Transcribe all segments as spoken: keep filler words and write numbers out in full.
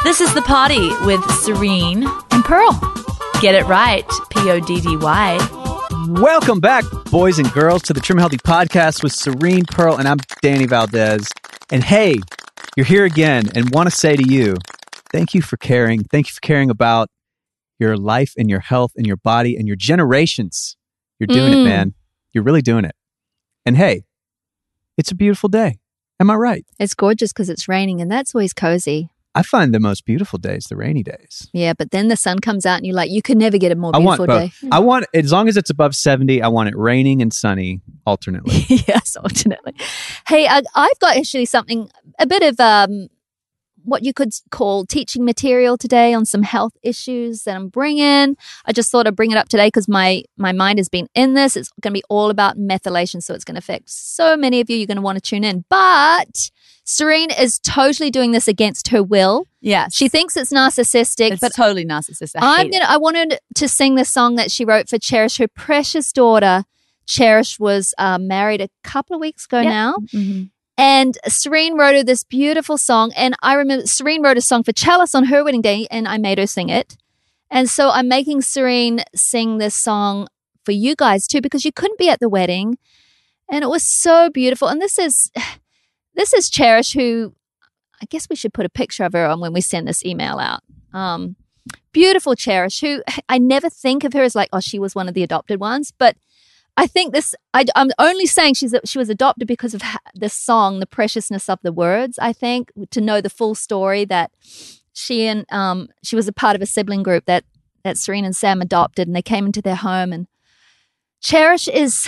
This is The Party with Serene and Pearl. Get it right, P O D D Y. Welcome back, boys and girls, to the Trim Healthy Podcast with Serene, Pearl, and I'm Danny Valdez. And hey, you're here again and want to say to you, thank you for caring. Thank you for caring about your life and your health and your body and your generations. You're doing mm. it, man. You're really doing it. And hey, it's a beautiful day. Am I right? It's gorgeous because it's raining, and that's always cozy. I find the most beautiful days the rainy days. Yeah, but then the sun comes out and you're like, you could never get a more I beautiful want day. I want, as long as it's above seventy, I want it raining and sunny alternately. Yes, alternately. Hey, I, I've got actually something, a bit of um, what you could call teaching material today on some health issues that I'm bringing. I just thought I'd bring it up today because my, my mind has been in this. It's going to be all about methylation, so it's going to affect so many of you. You're going to want to tune in. But Serene is totally doing this against her will. Yes. She thinks it's narcissistic. It's but totally narcissistic. I I'm gonna I wanted to sing the song that she wrote for Cherish, her precious daughter. Cherish was uh, married a couple of weeks ago yep. now. Mm-hmm. And Serene wrote her this beautiful song. And I remember Serene wrote a song for Chalice on her wedding day, and I made her sing it. And so I'm making Serene sing this song for you guys too, because you couldn't be at the wedding. And it was so beautiful. And this is This is Cherish, who I guess we should put a picture of her on when we send this email out. Um, beautiful Cherish, who I never think of her as like, oh, she was one of the adopted ones. But I think this, I, I'm only saying she's she was adopted because of the song, the preciousness of the words, I think, to know the full story that she and um, she was a part of a sibling group that, that Serene and Sam adopted, and they came into their home. And Cherish is,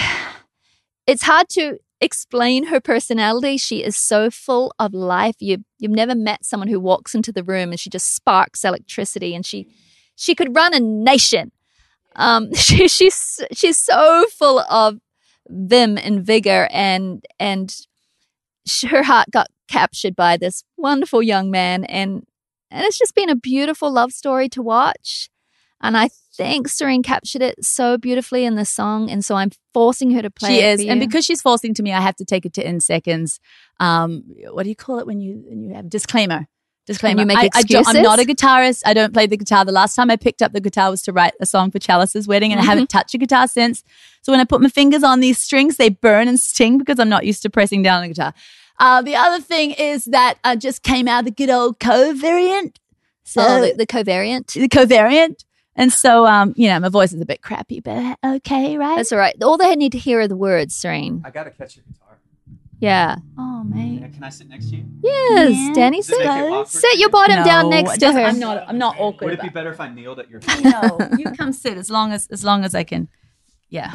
it's hard to explain her personality. She is so full of life. You you've never met someone who walks into the room and she just sparks electricity, and she she could run a nation. Um, she she's she's so full of vim and vigor, and and she, her heart got captured by this wonderful young man, and and it's just been a beautiful love story to watch. And I think Serene captured it so beautifully in the song, and so I'm forcing her to play she it is, for you. and because she's forcing to me, I have to take it to in seconds. Um, what do you call it when you when you have disclaimer? Disclaimer. When you make I, I excuses? don't, I'm not a guitarist. I don't play the guitar. The last time I picked up the guitar was to write a song for Chalice's wedding, and Mm-hmm. I haven't touched a guitar since. So when I put my fingers on these strings, they burn and sting because I'm not used to pressing down on the guitar. Uh, the other thing is that I just came out of the good old covariant. So oh, the, the covariant. the covariant. And so, um, you know, my voice is a bit crappy, but okay, right? That's all right. All they need to hear are the words, Serene. I got to catch your guitar. Yeah. Oh, mate. Can I sit next to you? Yes, Yeah. Danny, Does it sit, make it awkward sit for your you? bottom No, down next it to doesn't- her. I'm not. I'm not awkward. Would it be about- better if I kneeled at your feet? No, you come sit as long as as long as I can. Yeah.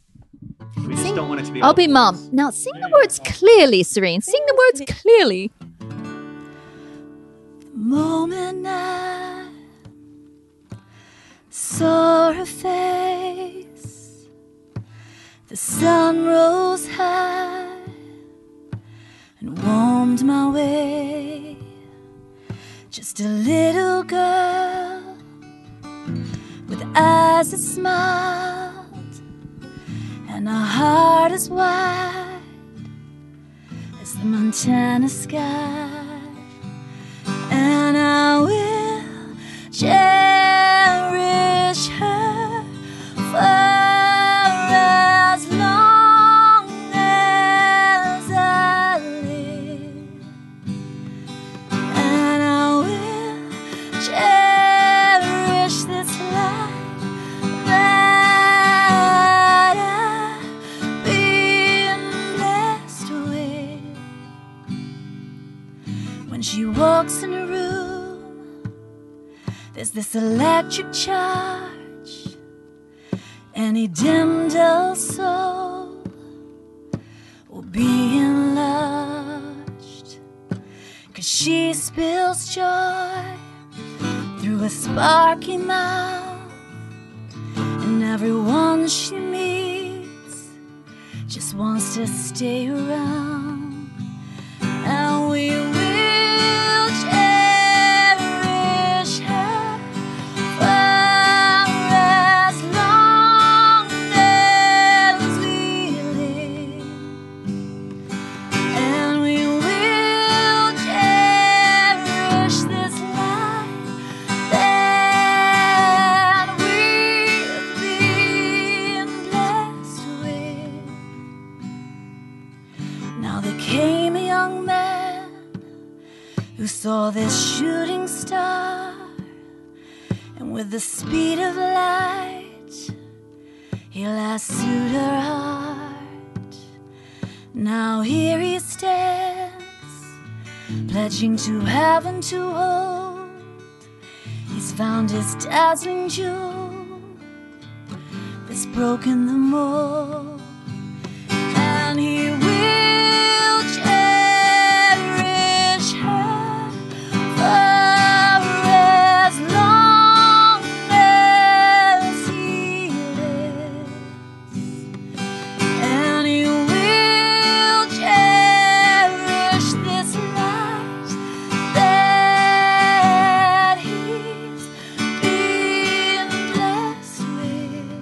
We just don't want it to be I'll all be the mum. words. Now sing the words clearly, Serene. Sing the words clearly. Moment I saw her face, the sun rose high and warmed my way. Just a little girl with eyes that smiled and a heart as wide as the Montana sky. And I will cherish her for as long as I live. And I will cherish this life that I've been blessed with. When she walks in a room, there's this electric charge. Any dim, dull soul will be enlarged, 'cause she spills joy through a sparky mouth, and everyone she meets just wants to stay around. And we will cherish her for as long as we live. And we will cherish this life saw this shooting star, and with the speed of light, he lassoed her heart. Now here he stands, pledging to heaven to hold. He's found his dazzling jewel that's broken the mold, and he will cherish her for as long as he lives, and he will cherish this life that he's been blessed with.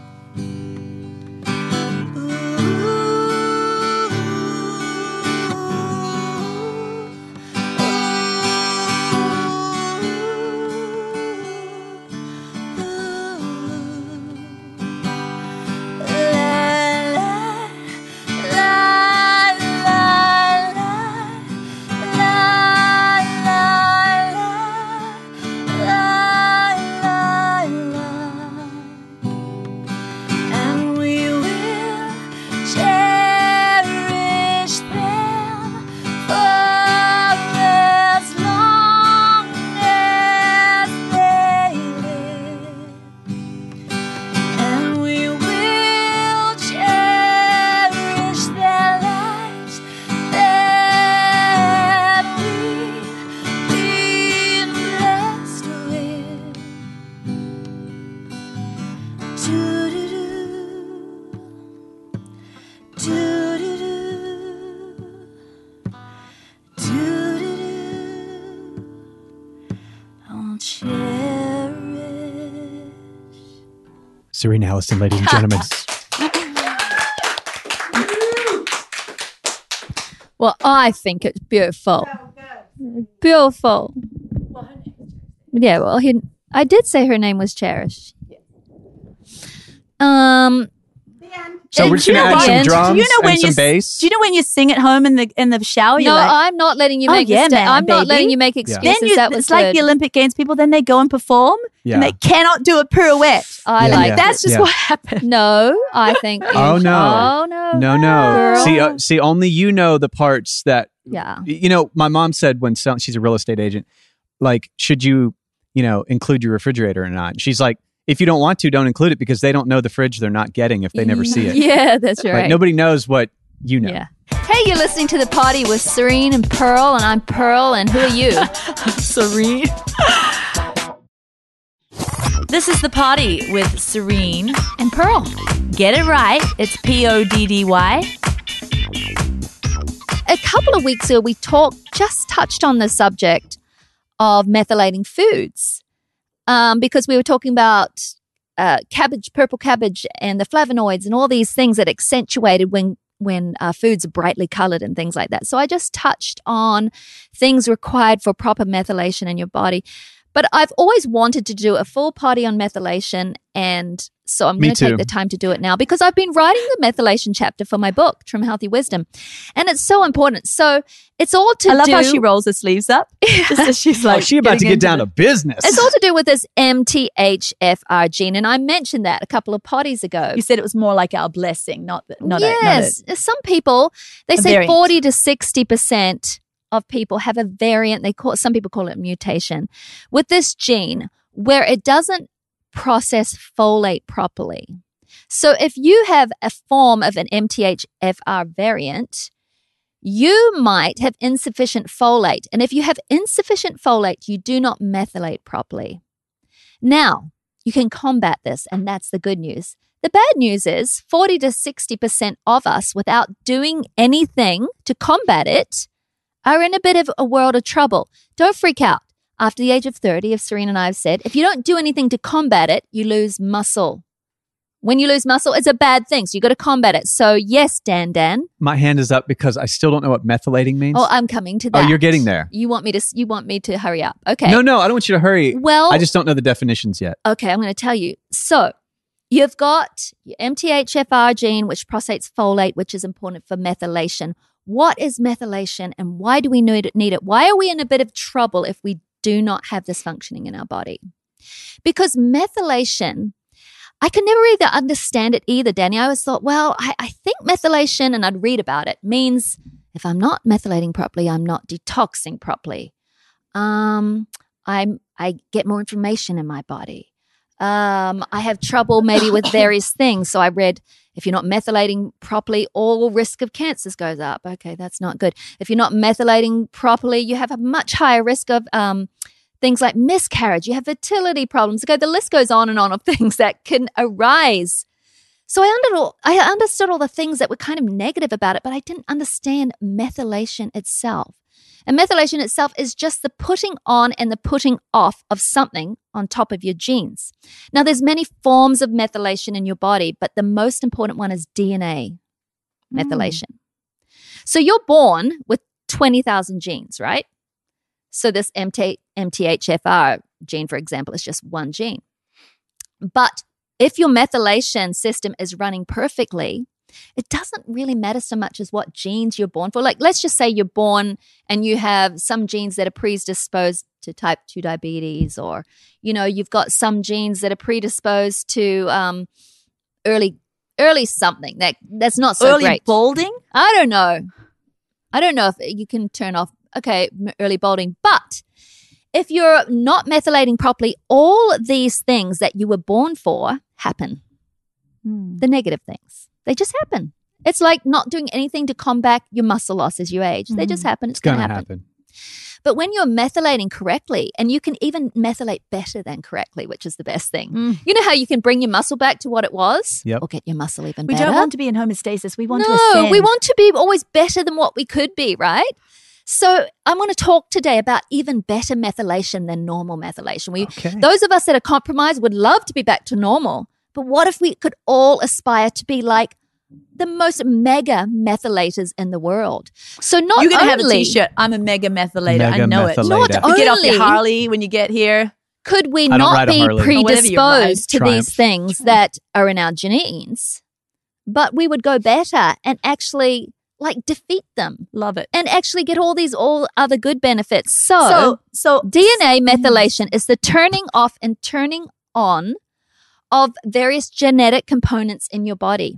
And we will cherish them for as long as they live, and we will cherish their lives that we've been blessed with. Do-do-do, do-do-do, do-do-do. I'll cherish. Serene Allison, ladies and gentlemen. Well, I think it's beautiful. Beautiful. Yeah, well, he, I did say her name was Cherish. Um, So Uh, we're just do you gonna know add some what? drums Do you know when and some you bass. Do you know when you sing at home in the in the shower? no, you're like, I'm not letting you Oh, make yeah, mistake- man, I'm not baby. letting you make Yeah. excuses. then you, that was it's like good. the Olympic Games people. Then they go and perform, Yeah. and they cannot do a pirouette. I Yeah, like yeah. That's just Yeah. what happened. No, I think. Oh, no. Oh no. No, no. Girl. See, uh, see, only you know the parts that. Yeah. You know, my mom said when sell- she's a real estate agent, like, should you, you know, include your refrigerator or not? She's like, if you don't want to, don't include it because they don't know the fridge they're not getting if they never see it. Yeah, that's right. Like nobody knows what you know. Yeah. Hey, you're listening to The Party with Serene and Pearl, and I'm Pearl, and who are you? Serene. This is The Party with Serene. And Pearl. Get it right. It's P O D D Y. A couple of weeks ago, we talked, just touched on the subject of methylating foods um, because we were talking about uh, cabbage, purple cabbage, and the flavonoids and all these things that accentuated when when uh, foods are brightly colored and things like that. So I just touched on things required for proper methylation in your body. But I've always wanted to do a full party on methylation, and so I'm Me going to take too. the time to do it now because I've been writing the methylation chapter for my book, Trim Healthy Wisdom, and it's so important. So it's all to I love do. how she rolls her sleeves up. Just as she's like, Oh, she about to getting get into down the- to business. It's all to do with this M T H F R gene, and I mentioned that a couple of potties ago. You said it was more like our blessing, not the, not a, not a yes, some people they a say variant. forty to sixty percent of people have a variant. They call some people call it mutation with this gene where it doesn't process folate properly. So if you have a form of an M T H F R variant, you might have insufficient folate. And if you have insufficient folate, you do not methylate properly. Now, you can combat this, and that's the good news. The bad news is forty to sixty percent of us, without doing anything to combat it, are in a bit of a world of trouble. Don't freak out. After the age of thirty, as Serena and I have said, if you don't do anything to combat it, you lose muscle. When you lose muscle, it's a bad thing. So you got to combat it. So yes, Dan Dan. My hand is up because I still don't know what methylating means. Oh, I'm coming to Oh, that. you're getting there. You want me to you want me to hurry up. Okay. No, no, I don't want you to hurry. Well, I just don't know the definitions yet. okay, I'm going to tell you. So you've got your M T H F R gene, which processates folate, which is important for methylation. What is methylation and why do we need it? Need it? Why are we in a bit of trouble if we do not have this functioning in our body? Because methylation, I could never either understand it either, Danny. I always thought, well, I, I think methylation, and I'd read about it, means if I'm not methylating properly, I'm not detoxing properly. Um, I'm I get more inflammation in my body. Um, I have trouble maybe with various things. So I read, if you're not methylating properly, all risk of cancers goes up. Okay, that's not good. If you're not methylating properly, you have a much higher risk of um, things like miscarriage. You have fertility problems. Okay, the list goes on and on of things that can arise. So I understood, I understood all the things that were kind of negative about it, but I didn't understand methylation itself. And methylation itself is just the putting on and the putting off of something on top of your genes. Now, there's many forms of methylation in your body, but the most important one is D N A methylation. Mm. So you're born with twenty thousand genes, right? So this M T H F R gene, for example, is just one gene. But if your methylation system is running perfectly, it doesn't really matter so much as what genes you're born for. Like, let's just say you're born and you have some genes that are predisposed to type two diabetes, or, you know, you've got some genes that are predisposed to um, early early something that that's not so early great. Early balding? I don't know. I don't know if you can turn off, okay, early balding. But if you're not methylating properly, all these things that you were born for happen. Mm. The negative things. They just happen. It's like not doing anything to combat your muscle loss as you age. Mm. They just happen. It's, it's going to happen. happen. But when you're methylating correctly, and you can even methylate better than correctly, which is the best thing. Mm. You know how you can bring your muscle back to what it was? Yep. Or get your muscle even we better? We don't want to be in homeostasis. We want no, to ascend. we want to be always better than what we could be, right? So I'm going to talk today about even better methylation than normal methylation. We, okay. Those of us that are compromised would love to be back to normal. But what if we could all aspire to be like the most mega methylators in the world? So not You're going to have a only T-shirt, I'm a mega methylator. Mega I know methylator. it. Not you only get off your Harley when you get here. Could we I don't not ride a be Harley. predisposed to Triumph. these things that are in our genes, but we would go better and actually like defeat them. Love it. And actually get all these all other good benefits. So, so, so D N A methylation is the turning off and turning on of various genetic components in your body.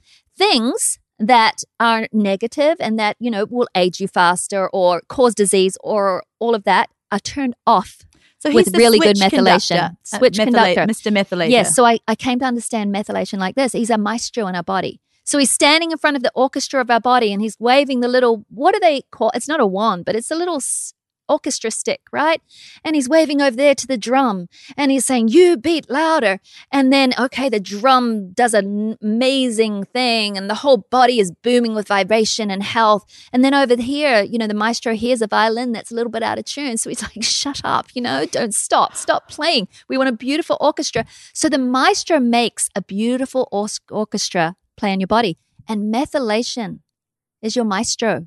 Things that are negative and that, you know, will age you faster or cause disease or all of that are turned off so with really good methylation. Conductor, switch uh, methylate, conductor. Mister Methylator. Yes, so I, I came to understand methylation like this. He's a maestro in our body. So he's standing in front of the orchestra of our body and he's waving the little, what do they call, it's not a wand, but it's a little orchestra stick, right? And he's waving over there to the drum and he's saying, you beat louder. And then, okay, the drum does an amazing thing and the whole body is booming with vibration and health. And then over here, you know, the maestro hears a violin that's a little bit out of tune. So he's like, shut up, you know, don't stop, stop playing. We want a beautiful orchestra. So the maestro makes a beautiful or- orchestra play on your body. And methylation is your maestro.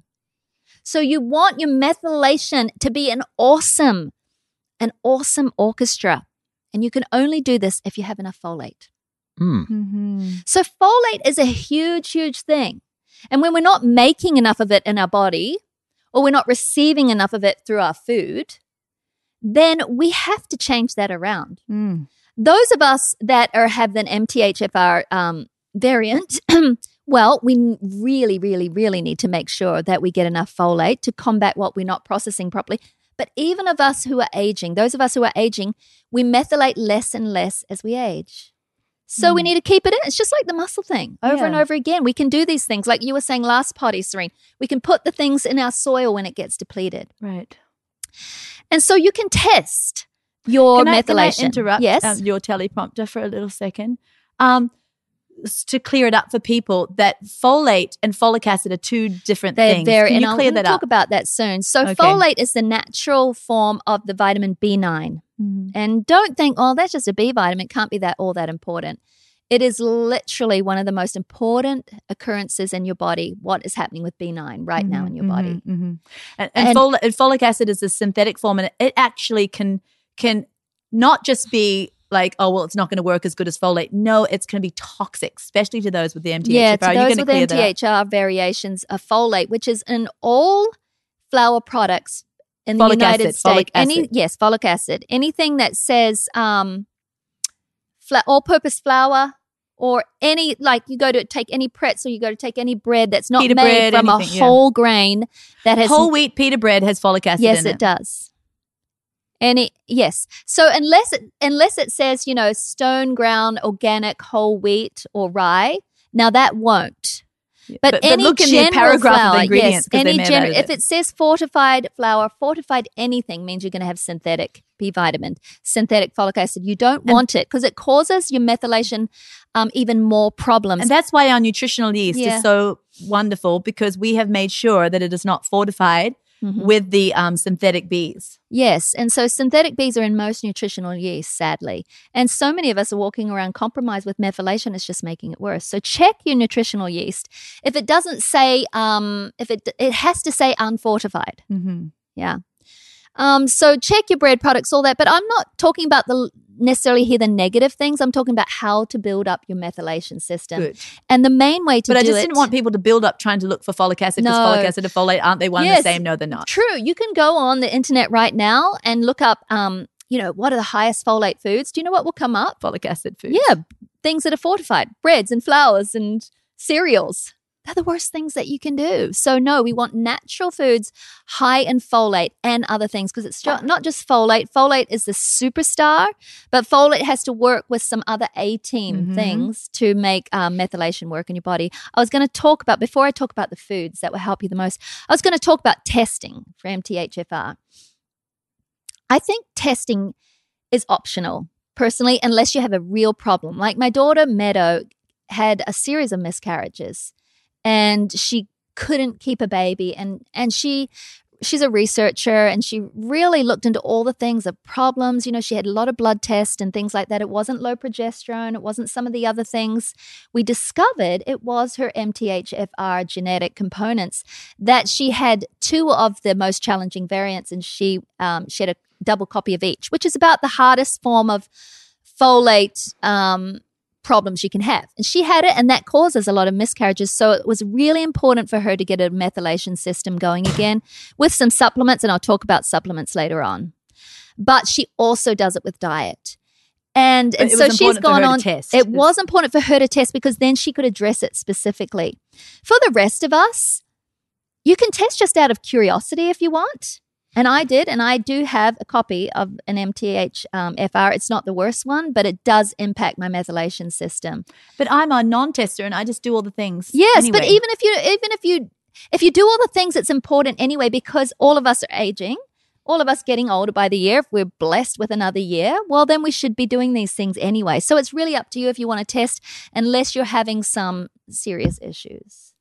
So you want your methylation to be an awesome, an awesome orchestra. And you can only do this if you have enough folate. Mm. Mm-hmm. So folate is a huge, huge thing. And when we're not making enough of it in our body, or we're not receiving enough of it through our food, then we have to change that around. Mm. Those of us that are have an M T H F R um, variant, well, we really, really, really need to make sure that we get enough folate to combat what we're not processing properly. But even of us who are aging, those of us who are aging, we methylate less and less as we age. So mm. we need to keep it in. It's just like the muscle thing over yeah. and over again. We can do these things. Like you were saying last party, Serene, we can put the things in our soil when it gets depleted. Right. And so you can test your can I, methylation. Can I interrupt yes. um, your teleprompter for a little second? Um, to clear it up for people that folate and folic acid are two different They're things. Very, Can and you I'll clear that talk up? about that soon. So Okay. folate is the natural form of the vitamin B nine. Mm-hmm. And don't think, oh, that's just a B vitamin. It can't be that all that important. It is literally one of the most important occurrences in your body, what is happening with B nine right mm-hmm, now in your mm-hmm, body. Mm-hmm. And, and, And- fol- and folic acid is a synthetic form, and it actually can can not just be like, oh, well, it's not going to work as good as folate. No, it's going to be toxic, especially to those with the M T H F R. Yeah, to You're those gonna with clear M T H R that variations of folate, which is in all flour products in the Folic United acid, States. folic Any acid. yes, folic acid. Anything that says um, fla- all-purpose flour. Or any, like you go to take any pretzel, you go to take any bread that's not Pita made bread, from anything, a yeah. whole grain that has Whole wheat pita bread has folic acid yes, in it. it. does. Any yes. So unless it unless it says, you know, stone ground organic whole wheat or rye, now that won't. But, But- but any look in the general paragraph of flour, ingredients, yes, 'cause they any may have gen- added if it. it says fortified flour, fortified anything means you're going to have synthetic B vitamin, synthetic folic acid. You don't want it because it causes your methylation um, even more problems. And that's why our nutritional yeast Yeah. is so wonderful, because we have made sure that it is not fortified Mhm. with the um, synthetic bees. Yes, and so synthetic bees are in most nutritional yeast, sadly. And so many of us are walking around compromised with methylation. It's just making it worse. So check your nutritional yeast. If it doesn't say, um, if it it has to say unfortified. Mm-hmm. Yeah. Um, so check your bread products, all that. But I'm not talking about the necessarily here the negative things. I'm talking about how to build up your methylation system. Good. And the main way to But do I just it, didn't want people to build up trying to look for folic acid, because No. folic acid and folate, aren't they one and Yes. the same? No, they're not. True. You can go on the internet right now and look up, um, you know, what are the highest folate foods? Do you know what will come up? Folic acid foods. Yeah, things that are fortified, breads and flours and cereals. They're the worst things that you can do. So no, we want natural foods high in folate and other things, because it's ju- not just folate. Folate is the superstar, but folate has to work with some other A-team Mhm. things to make um, methylation work in your body. I was going to talk about, before I talk about the foods that will help you the most, I was going to talk about testing for M T H F R. I think testing is optional, personally, unless you have a real problem. Like my daughter, Meadow, had a series of miscarriages, and she couldn't keep a baby. And and she she's a researcher, and she really looked into all the things, the problems. You know, she had a lot of blood tests and things like that. It wasn't low progesterone. It wasn't some of the other things. We discovered it was her M T H F R genetic components, that she had two of the most challenging variants, and she um, she had a double copy of each, which is about the hardest form of folate um problems you can have. And she had it, and that causes a lot of miscarriages. So it was really important for her to get a methylation system going again with some supplements, and I'll talk about supplements later on. But she also does it with diet. And, But and it so was she's important for gone her to on. test. It was important for her to test, because then she could address it specifically. For the rest of us, you can test just out of curiosity if you want. And I did, and I do have a copy of an M T H F R. It's not the worst one, but it does impact my methylation system. But I'm a non-tester, and I just do all the things. Yes, anyway. but even if you even if you if you do all the things, it's important anyway, because all of us are aging, all of us getting older by the year. If we're blessed with another year, well, then we should be doing these things anyway. So it's really up to you if you want to test, unless you're having some serious issues.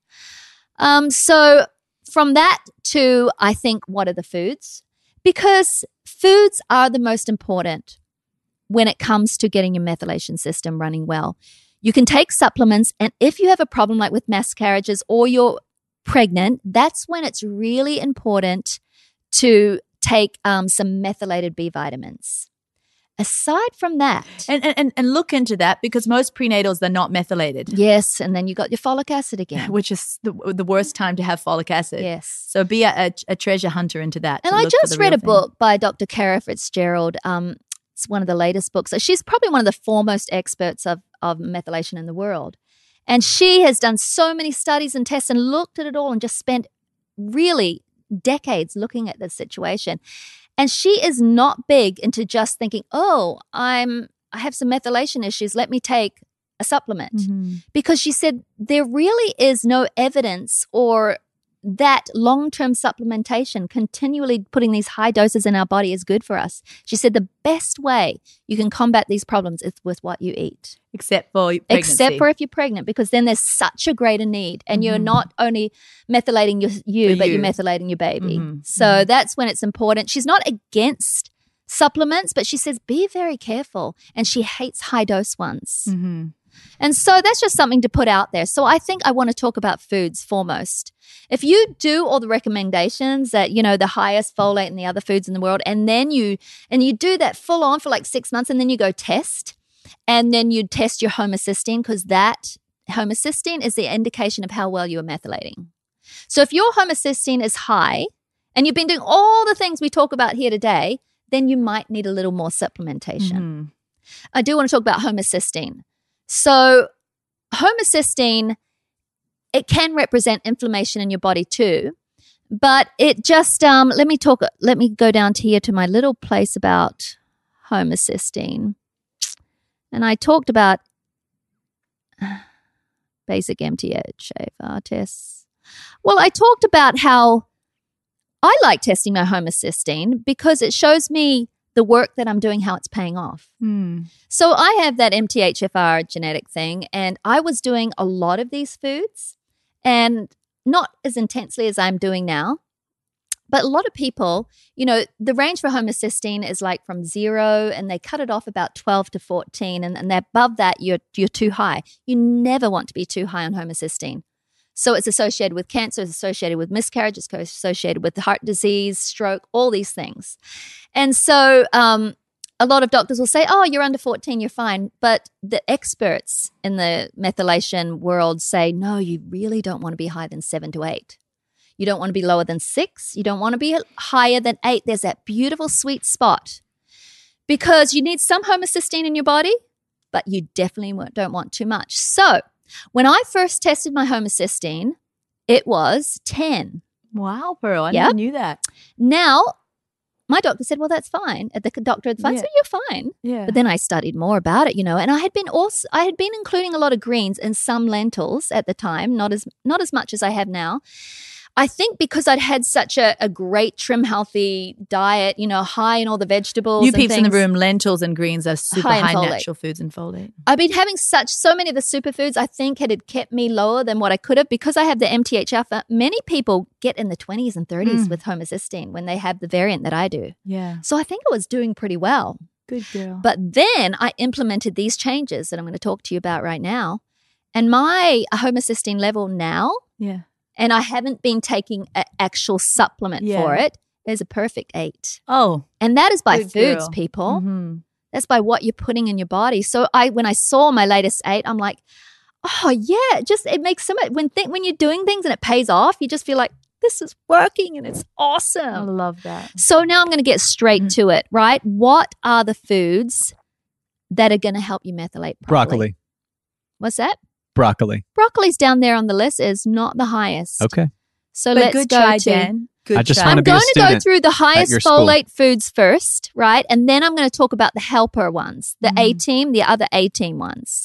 Um, so from that to, I think, what are the foods? Because foods are the most important when it comes to getting your methylation system running well. You can take supplements, and if you have a problem like with miscarriages or you're pregnant, that's when it's really important to take um, some methylated B vitamins. Aside from that, And, and and look into that, because most prenatals, they're not methylated, yes, and then you got your folic acid again. which is the, the worst time to have folic acid. Yes. So be a, a, a treasure hunter into that. And to I look for just the read real a thing. book by Doctor Kara Fitzgerald. Um, it's one of the latest books. She's probably one of the foremost experts of, of methylation in the world. And she has done so many studies and tests and looked at it all, and just spent really decades looking at this situation. And she is not big into just thinking, oh, I'm I have some methylation issues, let me take a supplement. Mhm. Because she said there really is no evidence or that long-term supplementation, continually putting these high doses in our body, is good for us. She said the best way you can combat these problems is with what you eat. Except for pregnancy. Except for if you're pregnant, because then there's such a greater need, and you're Mhm. not only methylating your, you, For but you. you're methylating your baby. Mhm. So that's when it's important. She's not against supplements, but she says be very careful, and she hates high dose ones. Mhm. And so that's just something to put out there. So I think I want to talk about foods foremost. If you do all the recommendations that, you know, the highest folate and the other foods in the world, and then you and you do that full on for like six months and then you go test, and then you test your homocysteine, because that homocysteine is the indication of how well you are methylating. So if your homocysteine is high and you've been doing all the things we talk about here today, then you might need a little more supplementation. Mm-hmm. I do want to talk about homocysteine. So homocysteine, it can represent inflammation in your body too, but it just, um, let me talk, let me go down to here to my little place about homocysteine. And I talked about basic M T H F R tests. Well, I talked about how I like testing my homocysteine because it shows me the work that I'm doing, how it's paying off. Mm. So I have that M T H F R genetic thing, and I was doing a lot of these foods, and not as intensely as I'm doing now. But a lot of people, you know, the range for homocysteine is like from zero, and they cut it off about twelve to fourteen, and, and above that, you're you're too high. You never want to be too high on homocysteine. So it's associated with cancer, it's associated with miscarriage, it's associated with heart disease, stroke, all these things. And so um, a lot of doctors will say, oh, you're under fourteen, you're fine. But the experts in the methylation world say, no, you really don't want to be higher than seven to eight. You don't want to be lower than six. You don't want to be higher than eight. There's that beautiful sweet spot because you need some homocysteine in your body, but you definitely don't want too much. So when I first tested my homocysteine, it was ten. Wow, Pearl. I Yep. never knew that. Now, my doctor said, well, that's fine. The doctor at the fine Yeah. said, you're fine. Yeah. But then I studied more about it, you know, and I had been also I had been including a lot of greens and some lentils at the time, not as not as much as I have now. I think because I'd had such a, a great trim healthy diet, you know, high in all the vegetables. You and peeps in the things. room, lentils and greens are super High in high, folate. natural foods and folate. I've been having such so many of the superfoods. I think it had kept me lower than what I could have because I have the M T H F R. Many people get in the twenties and thirties Mm. with homocysteine when they have the variant that I do. Yeah. So I think I was doing pretty well. Good girl. But then I implemented these changes that I'm going to talk to you about right now. And my homocysteine level now, yeah. and I haven't been taking an actual supplement Yeah. for it, is a perfect eight. Oh. And that is by Good foods, girl. people. Mm-hmm. That's by what you're putting in your body. So I, when I saw my latest eight, I'm like, oh yeah, it just it makes so much. When think when you're doing things and it pays off, you just feel like this is working and it's I awesome. love that. So now I'm going to get straight Mm. to it. Right? What are the foods that are going to help you methylate properly? Broccoli. What's that? Broccoli. Broccoli's down there on the list. Is not the highest. Okay. So But let's good go try, to. Dan. Good I just try. wanna I'm be a going to go student through the highest your school. folate foods first, right? And then I'm going to talk about the helper ones, the Mhm. A team, the other A team ones.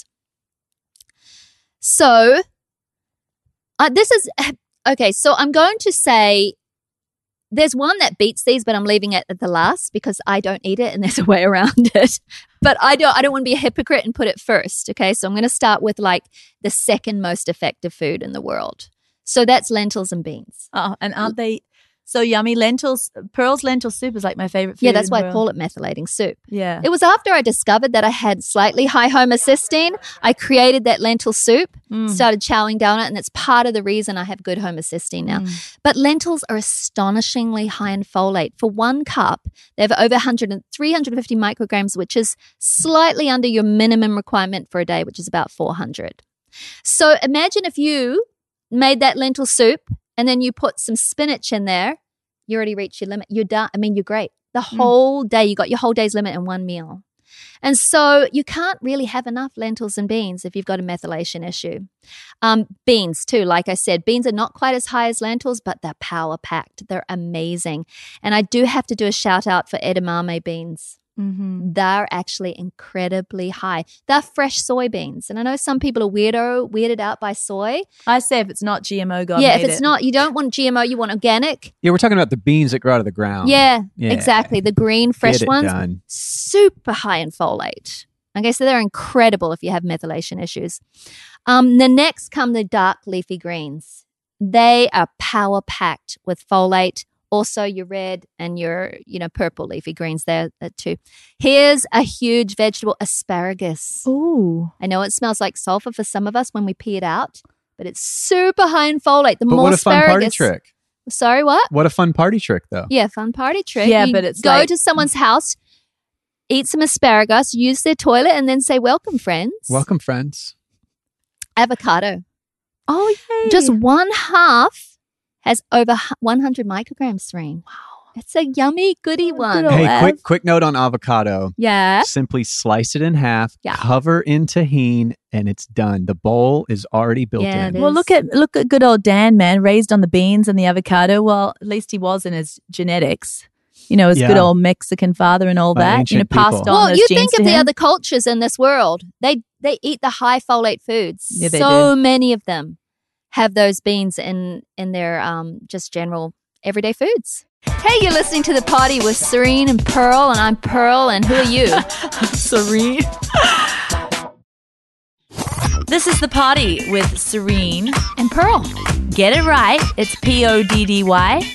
So uh, this is, okay, so I'm going to say there's one that beats these, but I'm leaving it at the last because I don't eat it and there's a way around it. But I don't I don't want to be a hypocrite and put it first, okay? So I'm going to start with like the second most effective food in the world. So that's lentils and beans. Oh, and aren't they so yummy? Lentils, Pearl's lentil soup is like my favorite food. Yeah, that's in why the I world. call it methylating soup. Yeah. It was after I discovered that I had slightly high homocysteine, I created that lentil soup, Mm. started chowing down it, and it's part of the reason I have good homocysteine now. Mm. But lentils are astonishingly high in folate. For one cup, they have over one hundred, three hundred fifty micrograms, which is slightly under your minimum requirement for a day, which is about four hundred. So imagine if you made that lentil soup and then you put some spinach in there, you already reached your limit. You're done. I mean, you're great. The whole day, you got your whole day's limit in one meal. And so you can't really have enough lentils and beans if you've got a methylation issue. Um, beans too, like I said, beans are not quite as high as lentils, but they're power packed. They're amazing. And I do have to do a shout out for edamame beans. Mm-hmm. They're actually incredibly high. They're fresh soybeans. And I know some people are weirdo, weirded out by soy. I say if it's not G M O, God yeah, if made it's it. not, you don't want G M O, you want organic. Yeah, we're talking about the beans that grow out of the ground. Yeah, Yeah. exactly. The green, fresh Get it ones, done. super high in folate. Okay, so they're incredible if you have methylation issues. Um, the next come the dark leafy greens. They are power packed with folate, Also, your red and your, you know, purple leafy greens there uh, too. Here's a huge vegetable, asparagus. Ooh. I know it smells like sulfur for some of us when we pee it out, but it's super high in folate. The But more what a fun asparagus. party trick. Sorry, what? What a fun party trick, though. Yeah, fun party trick. Yeah, You but it's go like- to someone's house, eat some asparagus, use their toilet, and then say, "Welcome, friends." Welcome, friends. Avocado. Oh, yay. Just one half has over hu- one hundred micrograms, Serene. Wow. It's a yummy, goody Oh, one. good old- Hey, Ev. quick quick note on avocado. Yeah. Simply slice it in half, Yeah. cover in tahini, and it's done. The bowl is already built Yeah, in. it Well, is. look at look at good old Dan, man, raised on the beans and the avocado. Well, at least he was in his genetics. You know, his Yeah. good old Mexican father and all By that. You know, ancient passed people. on Well, those you genes think to of the him. other cultures in this world. They they eat the high folate foods. Yeah, they so many of them have those beans in in their um just general everyday foods. Hey, you're listening to The Party with Serene and Pearl, and I'm Pearl, and who are you? Serene. This is The Party with Serene. And Pearl. Get it right. It's P O D D Y.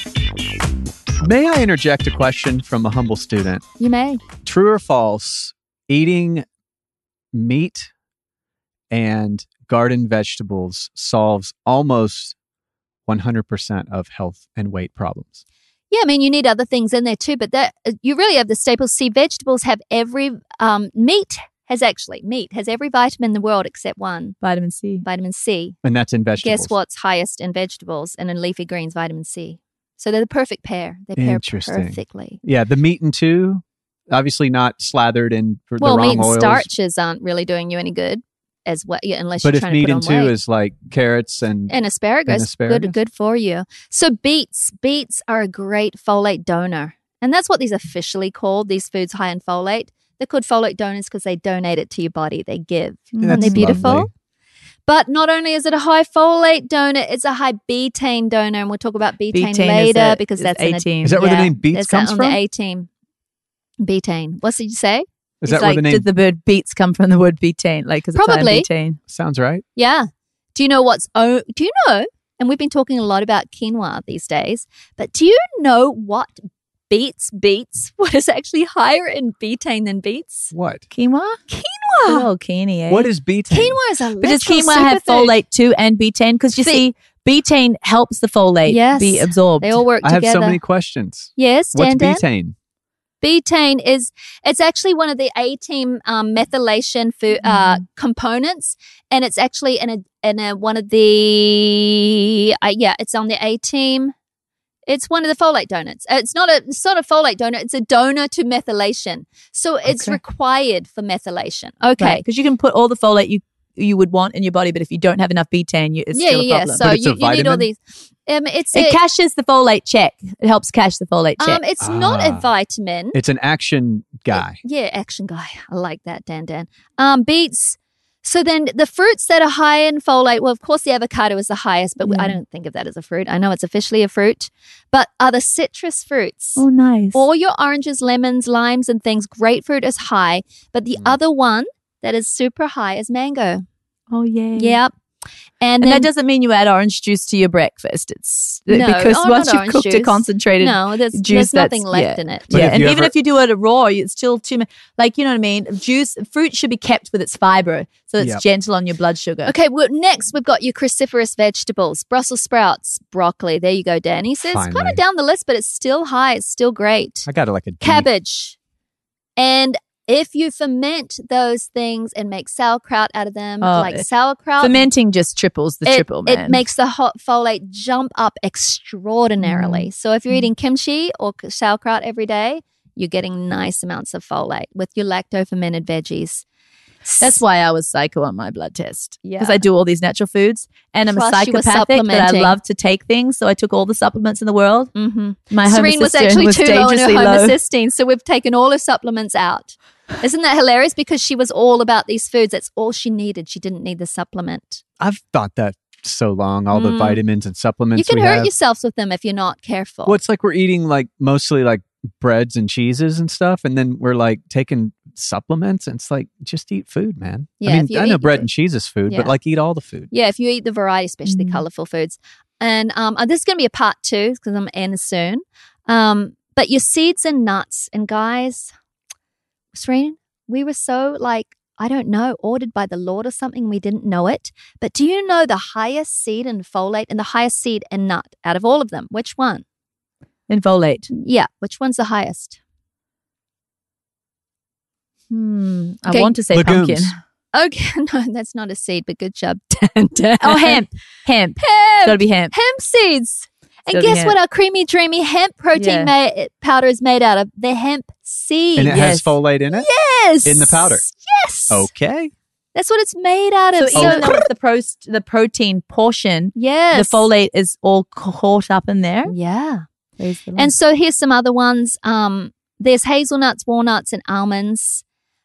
May I interject a question from a humble student? You may. True or false, eating meat and garden vegetables solves almost one hundred percent of health and weight problems? Yeah, I mean, you need other things in there too, but that uh, you really have the staples. See, vegetables have every, um, meat has actually, meat has every vitamin in the world except one, Vitamin C. vitamin C. And that's in vegetables. Guess what's highest in vegetables and in leafy greens? Vitamin C. So they're the perfect pair. They pair Interesting. perfectly. Yeah, the meat and two, obviously not slathered in for Well, the meat wrong and oils. starches aren't really doing you any good as well, yeah, unless But you're if trying meat to and put two on weight. is like carrots and, and asparagus, and asparagus. good good for you. So beets, beets are a great folate donor. And that's what these officially called, these foods high in folate. They're called folate donors because they donate it to your body. They give. That's Aren't they beautiful? lovely. But not only is it a high folate donor, it's a high betaine donor. And we'll talk about betaine, Betaine later is a- because is that's in a, A-team. Is that where the Yeah, name beets that's comes on from? the A team. Betaine. What did you say? Is It's that like, where the name did the word beets come from the word betaine? Like, because it's high in Probably. betaine. sounds right? Yeah. Do you know what's oh do you know? And we've been talking a lot about quinoa these days, but do you know what beets beets what is actually higher in betaine than beets? What? Quinoa? Good Quinoa. old quinoa, eh? What is betaine? Quinoa is a But does literal quinoa have superfood. folate too and betaine? Because you Be- see, betaine helps the folate Yes. be absorbed. They all work I have together. so many questions. Yes, What's Dan Dan? betaine? Betaine is it's actually one of the A team um, methylation fo- uh, Mm-hmm. components, and it's actually in a in a one of the uh, yeah, it's on the A team. It's one of the folate donors. Uh, It's not a it's not a folate donor. It's a donor to methylation. So it's Okay. required for methylation. Okay. Because you can put all the folate you you would want in your body, but if you don't have enough betaine, you, it's yeah, still a yeah, yeah. problem. So But it's you, a you need all vitamin? these. Um, it's it a, cashes the folate check. It helps cash the folate check. um, it's not a Ah. vitamin. It's an action guy. Yeah, action guy. I like that, Dan Dan. Um, beets. So then the fruits that are high in folate, well, of course, the avocado is the highest, but Yeah. I don't think of that as a fruit. I know it's officially a fruit, but are the citrus fruits. oh, nice. All your oranges, lemons, limes, and things, grapefruit is high, but the Mm. other one that is super high is mango. oh, yeah. Yep. And, And then, that doesn't mean you add orange juice to your breakfast. It's No, because oh, once not you've orange cooked a juice. concentrated no, there's, juice, there's nothing that's- left yeah. in it. But yeah, if and you even ever- if you do it raw, it's still too much. Like, you know what I mean? Juice, fruit should be kept with its fiber so it's Yep. gentle on your blood sugar. Okay, well, next we've got your cruciferous vegetables, Brussels sprouts, broccoli. There you go, Danny. So it's kind Finally. of down the list, but it's still high. It's still great. I got it like a D. Cabbage. And if you ferment those things and make sauerkraut out of them, Oh, like it- sauerkraut, Fermenting just triples the it, triple, man. it makes the hot folate jump up extraordinarily. Mm. So if you're eating kimchi or k- sauerkraut every day, you're getting nice amounts of folate with your lacto fermented veggies. That's why I was psycho on my blood test. Yeah. Because I do all these natural foods and I'm Plus a you were psychopathic that I supplementing. love to take things. So I took all the supplements in the world. Mm-hmm. My Serene was homocysteine actually was too low in her dangerously low. homocysteine, so we've taken all her supplements out. Isn't that hilarious? Because she was all about these foods. That's all she needed. She didn't need the supplement. I've thought that so long. All the Mm. vitamins and supplements You can we hurt have. yourselves with them if you're not careful. Well, it's like we're eating like mostly like breads and cheeses and stuff, and then we're like taking supplements. And it's like just eat food, man. Yeah, I mean, if you I know eat bread food. and cheese is food, Yeah. but like eat all the food. Yeah, if you eat the variety, especially Mm. colorful foods. And um, uh, this is going to be a part two because I'm in soon. Um, but your seeds and nuts. And guys, Serene, we were so like, I don't know, ordered by the Lord or something. We didn't know it. But do you know the highest seed in folate and the highest seed and nut out of all of them? Which one? In folate. Yeah. Which one's the highest? Hmm. I Okay. want to say Legumes. pumpkin. Okay. No, that's not a seed, but good job. Dan, Dan. Oh, hemp. Hemp. It's Hemp. got to be hemp. Hemp seeds. And gotta be guess hemp. what our creamy, dreamy hemp protein Yeah. ma- powder is made out of? The hemp seed. And it Yes. has folate in it? Yes. In the powder? Yes. Okay. That's what it's made out So of. So, even though it's the, pro- the protein portion, yes. the folate is all caught up in there. Yeah. There's the And so here's some other ones. Um, there's hazelnuts, walnuts, and almonds.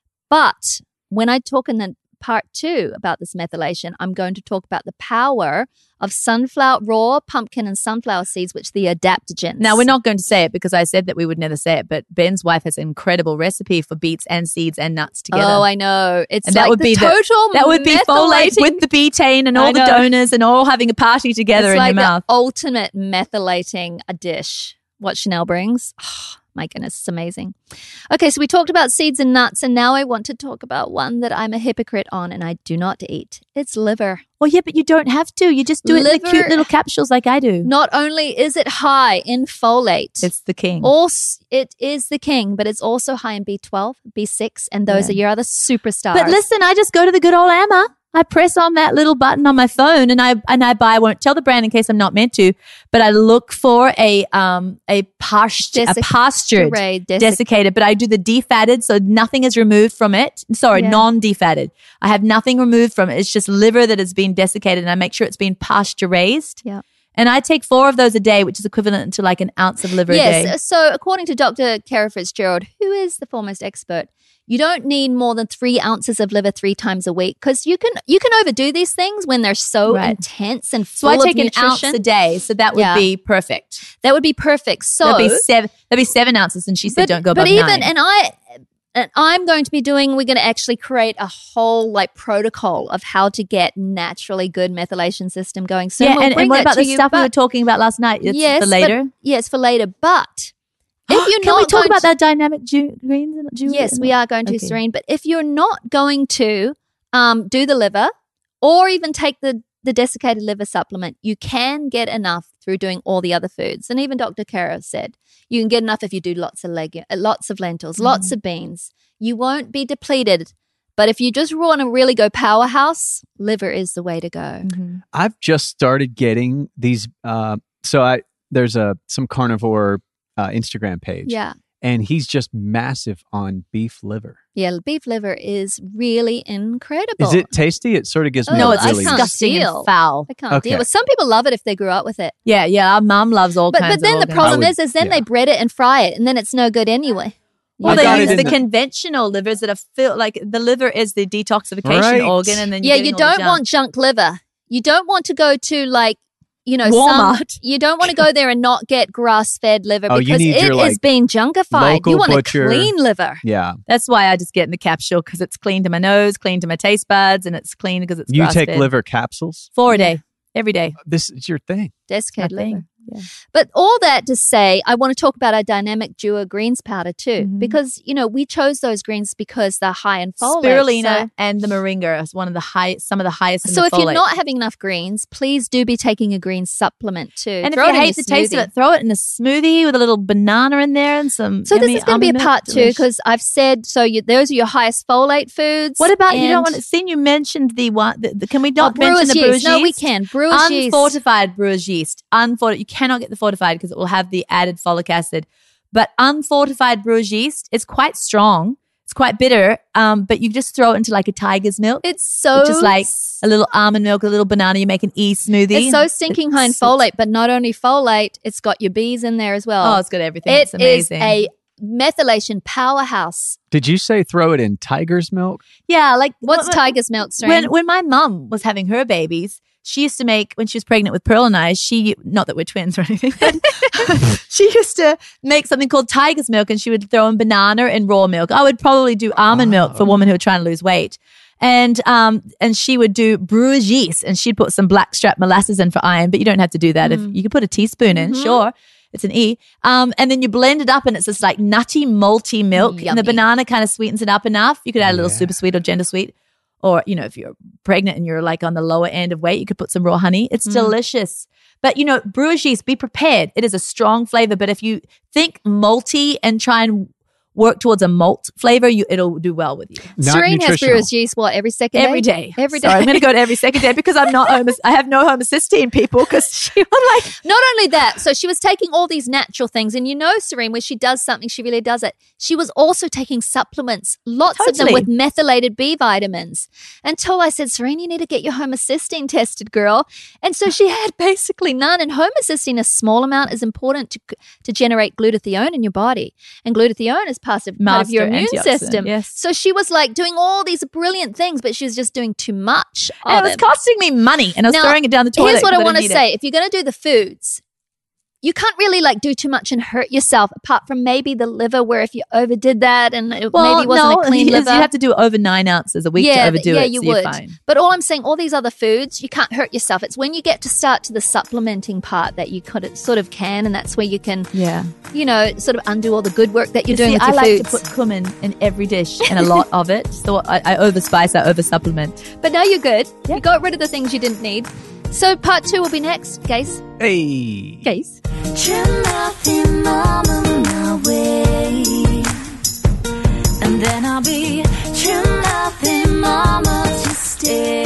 But when I talk in the part two about this methylation, I'm going to talk about the power of sunflower, raw pumpkin and sunflower seeds, which are the adaptogens. Now, we're not going to say it because I said that we would never say it, but Ben's wife has an incredible recipe for beets and seeds and nuts together. Oh, I know. It's And like that would the be the- total that would be folate methylating- with the betaine and I all the know. donors and all having a party together it's in like your the mouth. ultimate methylating a dish. What Chanel brings. Oh, my goodness, it's amazing. Okay, so we talked about seeds and nuts, and now I want to talk about one that I'm a hypocrite on and I do not eat. It's liver. Well, yeah, but you don't have to. You just do it in the Liver- cute little capsules like I do. Not only is it high in folate, It's the king. also, it is the king, but it's also high in B twelve, B six, and those Yeah. are your other superstars. But listen, I just go to the good old Amma. I press on that little button on my phone and I and I buy. I won't tell the brand in case I'm not meant to, but I look for a um a pasture a Desic- pastured Puree, desic- desiccated, but I do the defatted, so nothing is removed from it. Sorry, Yeah. non-defatted. I have nothing removed from it. It's just liver that has been desiccated, and I make sure it's been pasture raised. Yeah. And I take four of those a day, which is equivalent to like an ounce of liver a day. Yes. So according to Doctor Kara Fitzgerald, who is the foremost expert, you don't need more than three ounces of liver three times a week because you can you can overdo these things when they're so Right. intense and So full I take of an ounce nutrition. a day, so that would Yeah. be perfect. That would be perfect. So That'd be seven. That'd be seven ounces, and she said but, don't go but above even nine. and I and I'm going to be doing. We're going to actually create a whole like protocol of how to get naturally good methylation system going. So yeah, we'll and, bring and what that about to the you, stuff we but- were talking about last night? It's yes, for later. But, yes, for later. But if you're Can not we talk going about to- that dynamic ju- greens? And ju- Yes, we are going to, Okay. Serene. But if you're not going to um, do the liver or even take the, the desiccated liver supplement, you can get enough through doing all the other foods. And even Doctor Kara said you can get enough if you do lots of leg- uh, lots of lentils, lots of beans. You won't be depleted. But if you just want to really go powerhouse, liver is the way to go. Mhm. I've just started getting these. Uh, so I there's a some carnivore uh, Instagram page, Yeah. and he's just massive on beef liver. Yeah, beef liver is really incredible. Is it tasty? It sort of gives me Oh, No, a it's I really. can't disgusting deal. and foul. I can't Okay. deal with. Some people love it if they grew up with it. Yeah, yeah. Our mum loves all But kinds but then of the organs. problem I would- is, is then yeah. they bread it and fry it, and then it's no good anyway. Well, I they got use it the in the- conventional livers that are filled, like the liver is the detoxification Right. organ, and then Yeah, you're you getting all the don't junk. want junk liver. You don't want to go to like, you know, Walmart. Some, you don't want to go there and not get grass-fed liver Oh, you because need it your, is like, being junkified. local You want butcher. a clean liver. Yeah, That's why I just get in the capsule because it's clean to my nose, clean to my taste buds, and it's clean because it's you grass-fed. take liver capsules. four a day, every day. This is your thing. Desiccated My thing. liver. Yeah. But all that to say, I want to talk about our dynamic Dua greens powder too, Mhm. because you know we chose those greens because they're high in folate. Spirulina So- and the moringa is one of the high, some of the highest. In So the if you're folate. not having enough greens, please do be taking a green supplement too. and if Throw you it in hate your the taste of smoothie. it, throw it in a smoothie with a little banana in there and some. So this yummy is going to be a almond part milk. two Delish. because I've said so. You, those are your highest folate foods. What about you and- don't want to? Seen you mentioned the one. The, the, can we Oh, not mention brewer's the yeast. brewer's No, we yeast? can. Brewer's yeast. Unfortified brewer's yeast. Unfortified. You cannot get the fortified because it will have the added folic acid. But unfortified brewer's yeast, it's quite strong. It's quite bitter. Um, but you just throw it into like a tiger's milk, It's so which is like a little almond milk, a little banana. You make an e smoothie. It's so stinking high in It's- folate, but not only folate, it's got your bees in there as well. Oh, it's got everything. It it's amazing. is a methylation powerhouse. Did you say throw it in tiger's milk? yeah. Like What's when- tiger's milk, Serene? When when my mum was having her babies, she used to make when she was pregnant with Pearl and I. She not that we're twins or anything, but she used to make something called tiger's milk, and she would throw in banana and raw milk. I would probably do almond milk for women who are trying to lose weight. And um and she would do Bruges, and she'd put some blackstrap molasses in for iron, but you don't have to do that. Mm. If you could put a teaspoon in, Mhm. sure. It's an E. Um, and then you blend it up and it's this like nutty, malty milk. And Yummy. the banana kind of sweetens it up enough. You could add a little Yeah. super sweet or gender sweet. Or, you know, if you're pregnant and you're like on the lower end of weight, you could put some raw honey. It's Mm. delicious. But, you know, Bruges, be prepared. It is a strong flavor. But if you think malty and try and work towards a malt flavor, you it'll do well with you. Not Serene has nutritional. Bruges what every second Every day? day. Every Sorry, day. I'm going to go to every second day because I'm not homo- I have no homocysteine, people, because she I'm like, Not only that, so she was taking all these natural things, and you know, Serene, when she does something, she really does it. She was also taking supplements, lots of them Totally. with methylated B vitamins. Until I said, Serene, you need to get your homocysteine tested, girl. And so she had basically none. And homocysteine, a small amount, is important to to generate glutathione in your body, and glutathione is part of, part of your Master immune antioxidant, system. yes. So she was like doing all these brilliant things, but she was just doing too much of and it was it. costing me money, and I was Now, throwing it down the toilet. Here's what I because want to didn't need say. it. If you're going to do the foods, you can't really like do too much and hurt yourself, apart from maybe the liver, where if you overdid that and it Well, maybe wasn't no, a clean you, liver. you have to do over nine ounces a week yeah, to overdo yeah, it. you so would. You're fine. But all I'm saying, all these other foods, you can't hurt yourself. It's when you get to start to the supplementing part that you could, sort of can, and that's where you can, Yeah. you know, sort of undo all the good work that you're You doing see, with I your like foods. to put cumin in every dish and a lot of it. So I, I overspice, I oversupplement. But now you're good. Yeah. You got rid of the things you didn't need. So part two will be next, guys. Hey. Guys. Trim nothing mama my way, and then I'll be trim nothing mama to stay.